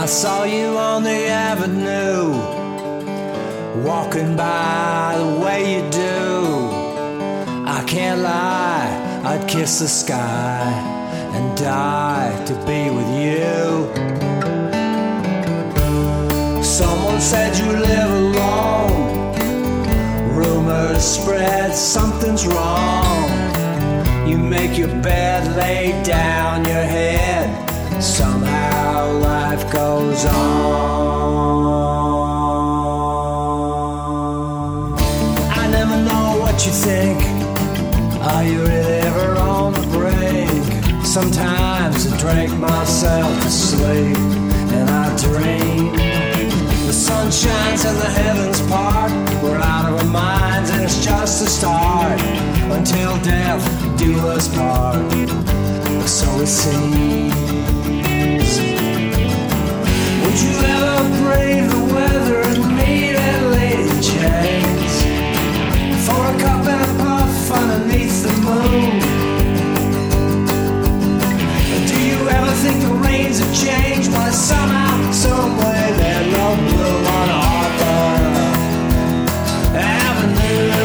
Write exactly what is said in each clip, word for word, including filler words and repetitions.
I saw you on the avenue, walking by the way you do. I can't lie, I'd kiss the sky and die to be with you. Someone said you live alone. Rumors spread, something's wrong. You make your bed, lay down your head. Somehow life goes on. I never know what you think. Are you really ever on the brink? Sometimes I drink myself to sleep and I dream. The sun shines and the heavens part. We're out of our minds and it's just a start. Until death do us part, so it seems. Would you ever brave the weather and meet at Lady Jane's for a cup and a puff underneath the moon? Do you ever think the rains have changed? Why somehow, someway that love blew on Harper Avenue?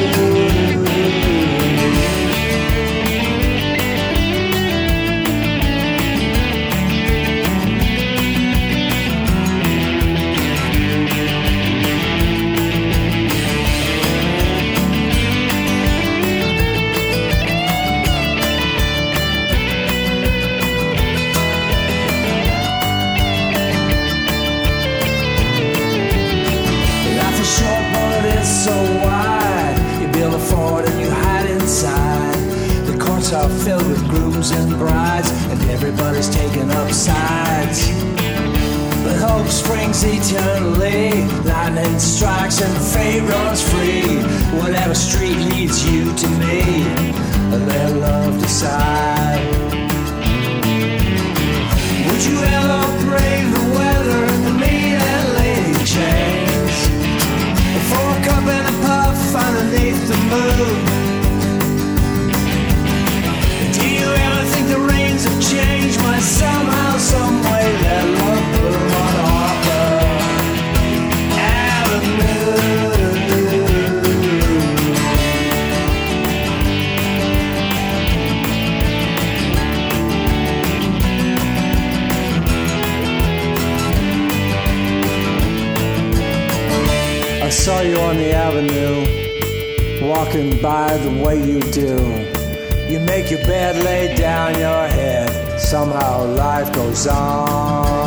So wide, you build a fort and you hide inside. The courts are filled with grooms and brides, and everybody's taking up sides. But hope springs eternally, lightning strikes and fate runs free. Whatever street leads you to me, let love decide. Would you ever brave the weather and meet at Lady Jane's for a cup and a puff underneath the moon? Do you ever think the rains have changed? Why somehow, someway that love blew on Harper I saw you on the avenue, walking by the way you do. You make your bed, lay down your head. Somehow life goes on.